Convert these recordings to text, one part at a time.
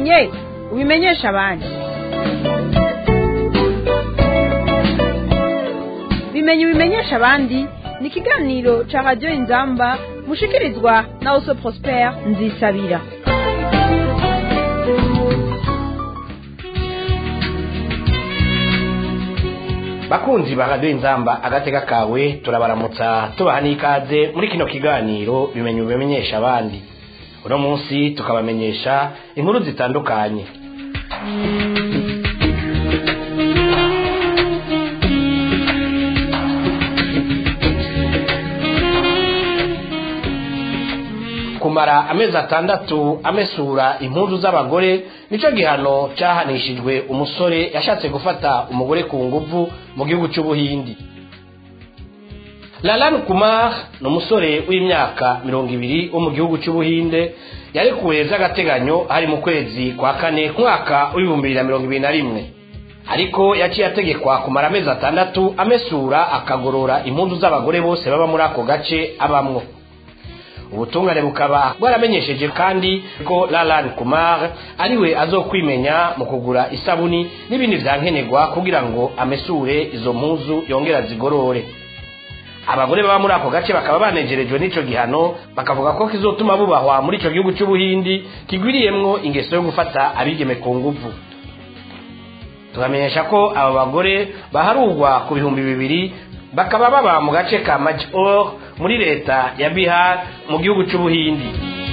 ubimenye ubimenyesha abandi. Bimenye ubimenyesha abandi ni ikiganiro ca Radio Inzamba mushikirizwa na Oso Prosper Nzisabira. Bakunzi ba Radio Inzamba agateka kawe turabaramutsa tubaha n'ikaze muri kino kiganiro bimenye ubimenyesha abandi. Uno munsi tukabamenyesha inkuru zitandukanye. Kumara amezi 6 amesura impundu z'abagore nico gihano cyahanishijwe umusore yashatse gufata umugore ku nguvu mu gihugu cy'Ubuhindi. Lalan Kumar no musore w'imyaka 20 wo mu gihugu cy'Ubuhinde yarekuwe z'agateganyo hari mu kwezi kwa kane mwaka w'2021, ariko yaciye ategekwa kumara amezi 6 amesura akagorora impundu z'abagore bose baba muri ako gace abamwo. Ubutungane bukaba bwaramenyesheje kandi ko Lalan Kumar ariwe azokwimenya mu kugura isabuni n'ibindi vyankenerwa kugira ngo amesure izo mpuzu yongera zigorore. Abagore baba muri ako gace bakaba banejerejwe n'ico gihano, bakavuga ko kizotuma bubahwa muri ico gihugu cy'Ubuhindi kigwiriyemwo ingeso yo gufata abigeme ku nguvu. Tubamenyesha ko aba bagore baharugwa ku 200 bakaba baba mu gace ka Major muri leta ya Bihar mu gihugu cy'Ubuhindi.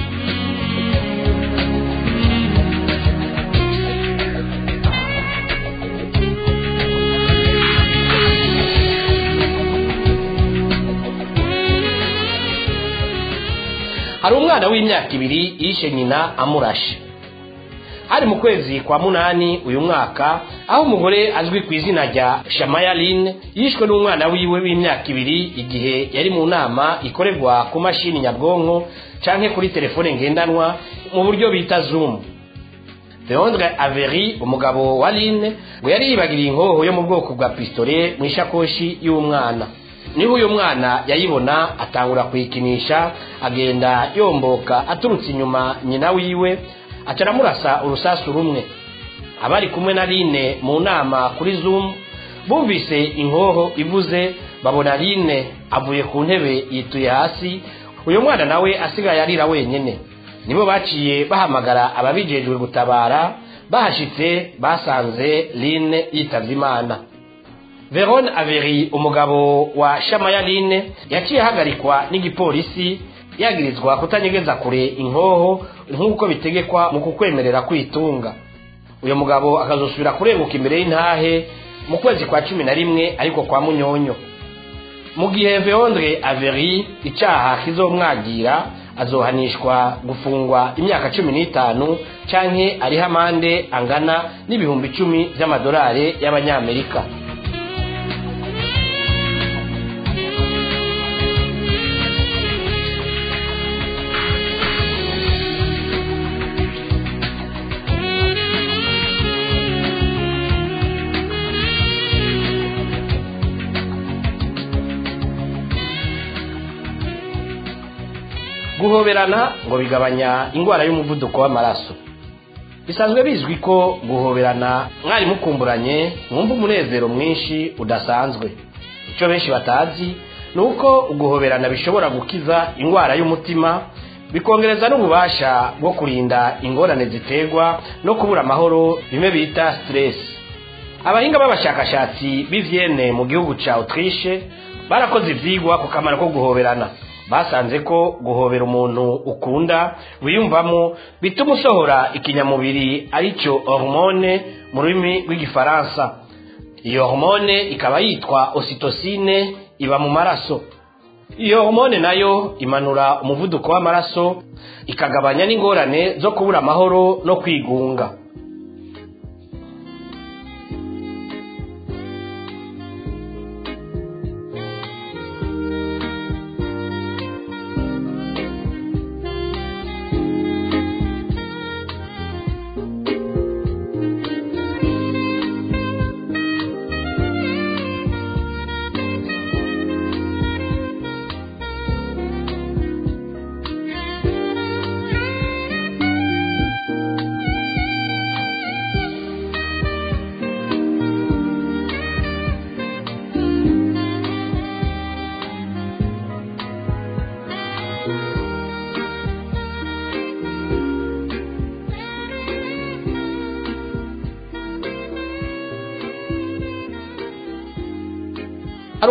Hari umwana w'imyaka 2 yishe nyina amurashe. Hari mu kwezi kwa munani uyu mwaka aho umugore azwi ku izina rya Shamaya Line yishwe n'umwana wiwe w'imyaka 2 igihe yari mu nama ikorerwa ku mashini nyabwonko canke kuri telefone ngendanwa mu buryo bita Zoom. Leandre Avery umugabo wa Line ngo yari yibagiriye inkoho yo mu bwoko bwa pistolet mu ishakoshi y'umwana. Niho uyu mwana yayibona atangura kuyikinisha agenda yomboka aturutse inyuma nyina wiwe acaramurasa urusasu rumwe. Abari kumwe na Line mu nama kuri Zoom bumvise inkoho ivuze, babona Line avuye ku ntebe yituye hasi, uyu mwana nawe asigaye arira wenyene. Nibo baciye bahamagara ababijejwe gutabara, bahashitse basanze Line yitavye Imana. Veron Avery umugabo wa Shamaya Line yaciye hagarikwa n'igipolisi yagirizwa kutanyegeza kure inkoho nk'uko bitegekwa mu kukwemerera kwitunga. Uyo mugabo akazosubira kurenguka imbere y'intahe mu kwezi kwa 11 ariko kwa Munyonyo. Mu gihe Veondre Avery icaha kizomwagira azohanishwa gufungwa imyaka 15 canke ari hamande angana n'ibihumbi 10 by'amadolari y'abanyamerika. Guhoberana ngo bigabanya ingwara y'umuvuduko w'amaraso. Bisanzwe bizwi ko guhoberana mwari mukumburanye mwumva umunezero mwinshi udasanzwe. Ico benshi batazi nuko guhoberana bishobora gukiza ingwara y'umutima, bikongereza n'ububasha bwo kurinda ingorane ziterwa no kubura amahoro bimwe bita stress. Abahinga b'abashakashatsi b'ivyene mu gihugu ca Autriche barakoze ivyigwa ku kamaro ko guhoberana. Basanze ko guhobera umuntu ukunda wiyumvamo bituma usohora ikinyamubiri arico hormone mu rurimi rw'igifaransa. Iyo hormone ikaba yitwa ocytocine, iba mu maraso. Iyo hormone nayo imanura umuvuduko w'amaraso, ikagabanya n'ingorane zo kubura amahoro no kwigunga.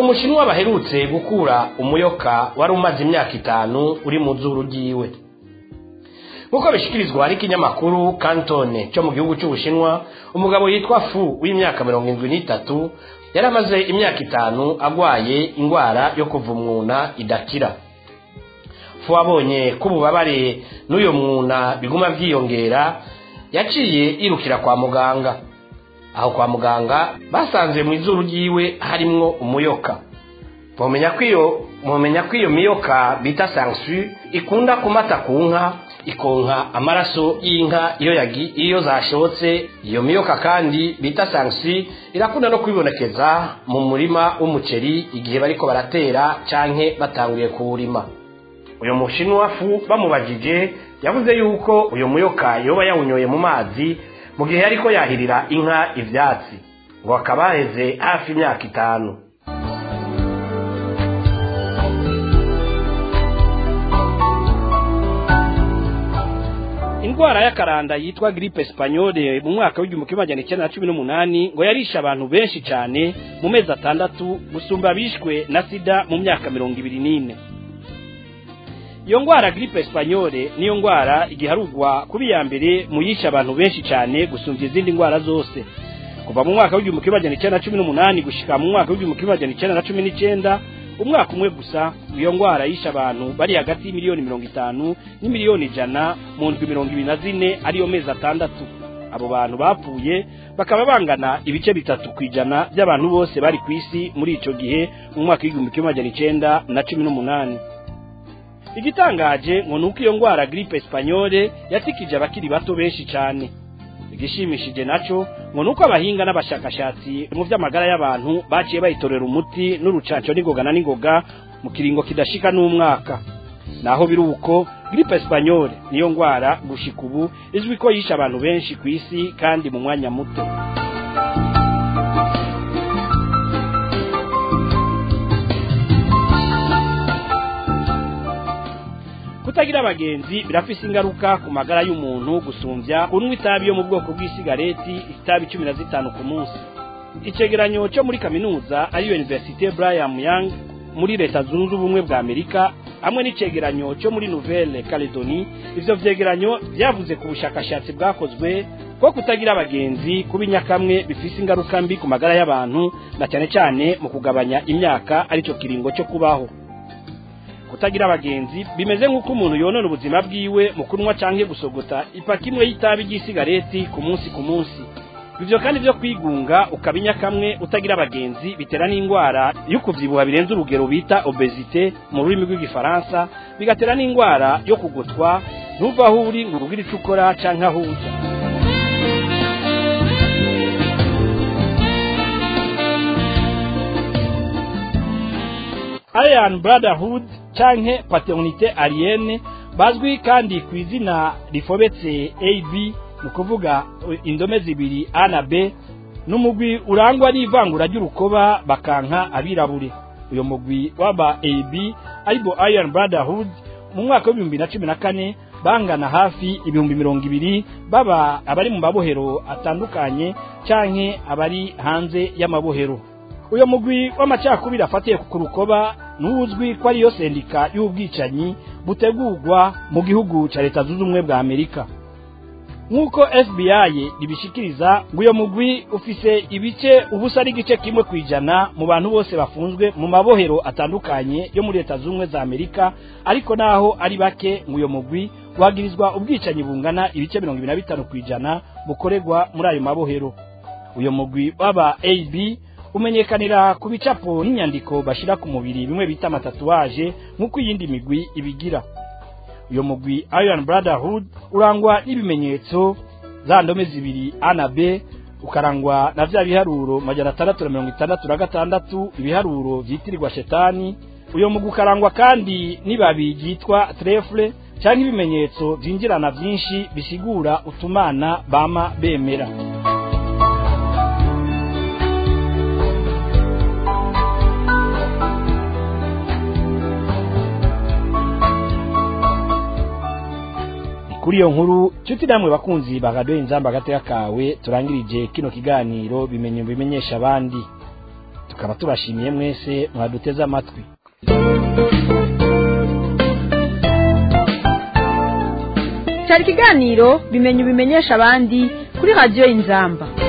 umushinwa baherutse gukura umuyoka wari umaze imyaka 5 uri mu zuru ryiwe. Nkuko bishikirizwa ari kinyamakuru Canton cyo mu gihugu cy'Ubushinwa, umugabo yitwa Fu w'imyaka 73 yaramaze imyaka 5 agwaye ingwara yo kuvumwuna idakira. Fu abonye kububabare n'uyo mwuna biguma byiyongera, yaciye irukira kwa muganga. Aho kwa muganga basanze mu izuru ryiwe harimwo umuyoka. Mumenya kwiyo miyoka bita sangsu ikunda kumata kunka ikonka amaraso y'inka iyo zashotse. Iyo miyoka kandi bita sangsu irakunda no kwibonekeza mu murima w'umuceri igihe bariko baratera canke batanguye kuwurima. Uyo mushinwa Fu bamubajije yavuze yuko uyo muyoka yoba yawunyoye mu mazi mu gihe ariko yahirira inka ivyatsi, ngo akabaheze hafi imyaka 5. Indwara y'akaranda yitwa grippe espagnole mu mwaka w'1918 ngo yarisha abantu benshi cyane mu mezi 6 gusumba bishwe na sida mu myaka 24. Iyo ngwara grippe espagnole niyo ngwara igiharugwa kuri ya mbere mu yisha abantu benshi cyane gusumvya izindi ngwara zose. Kuva mu mwaka w'1918 gushika mu mwaka w'1919, umwaka umwe gusa iyo ngwara yisha abantu bari hagati y'imiliyoni 50 n'imiliyoni 100 mu ndwi 24 ariyo mezi 6. Abo bantu bapfuye bakaba bangana ibice 3% by'abantu bose bari ku isi muri ico gihe mu mwaka w'1918. Igitangaje ngo nuko iyo ngwara grippe espagnole yatikije abakiri bato benshi cyane. Igishimishije naco ngo nuko abahinga n'abashakashatsi mu vy'amagara y'abantu baciye bayitorera umuti n'urucanco n'ingoga mu kiringo kidashika n'umwaka. Naho biruko grippe espagnole niyo ngwara gushika ubu izwi ko yisha abantu benshi ku isi kandi mu mwanya muto. Kutagira abagenzi birafise ingaruka ku magara y'umuntu gusumvya kunywa itabi yo mu bwoko bw'isigareti, itabi 15 ku munsi. Icegeranyo cyo muri kaminuza ari Université Brigham Young muri Leta Zunze Ubumwe bwa Amerika hamwe n'icegeranyo cyo muri Nouvelle Calédonie, ivyo vyegeranyo byavuze ku bushakashatsi bwakozwe ko kutagira abagenzi kubinyakamwe bifise ingaruka mbi ku magara y'abantu na cyane cyane mu kugabanya imyaka arico kiringo cyo kubaho. Kutagira abagenzi bimeze nk'uko umuntu yonona ubuzima bwiwe mu kunwa canke gusogota ipaki imwe y'itabi ry'isigareti ku munsi. Ivyo kandi byo kwigunga ukabinya kamwe utagira abagenzi bitera n'ingwara yo kuvyibuha birenze urugero bita obésité mu rurimi rw'igifaransa, bigatera n'ingwara yo kugotwa ntuva aho uri ngo ubwire ico ukora canke aho uja. Aryan Brotherhood canke paternité alienne bazwi kandi ku izina rifobetse AB, mu kuvuga indome zibiri A na B, n'umugwi urangwa n'ivangura ry'urukoba bakanka abirabure. Uyo mugwi waba AB aribo Aryan Brotherhood mu mwaka wa 2014 bangana hafi 200,000 baba abari mu mabohero atandukanye canke abari hanze y'amabohero. Uyo mugwi w'amacakubiri afatiye ku rukoba n'uzwi ko ariyo sendika y'ubwicanyi butegurwa mu gihugu ca Leta Zunze Ubumwe bwa Amerika. Nkuko FBI ribishikiriza ngo uyo mugwi ufise ibice ubusa ari gice kimwe kwijana mu bantu bose bafunzwe mu mabohero atandukanye yo muri Leta Zunze Ubumwe za Amerika, ariko naho ari bake ngo uyo mugwi wagirizwa ubwicanyi bungana ibice 25 kwijana bukoregwa muri ayo mabohero. Uyo mugwi waba AB umenyekanira ku bicapo n'inyandiko bashira ku mubiri bimwe bita amatatuwaje nk'uko iyindi migwi ibigira. Uyo mugwi Aryan Brotherhood urangwa n'ibimenyetso za ndome zibiri A na B, ukarangwa na vya biharuro 666 ibiharuro vyitirirwa shetani. Uyo mugwi ukarangwa kandi nibabi byitwa trèfle cyangwa ibimenyetso byinjirana byinshi bisigura utumana bama bemera. Kuri iyo nkuru cyuti namwe bakunzi bagadoye inzamba gateka kawe turangirije kino kiganiro bimenyesha abandi. tukaba tubashimiye mwese mwaduteze amatwi. cyari ikiganiro bimenyesha abandi kuri Radio Inzamba.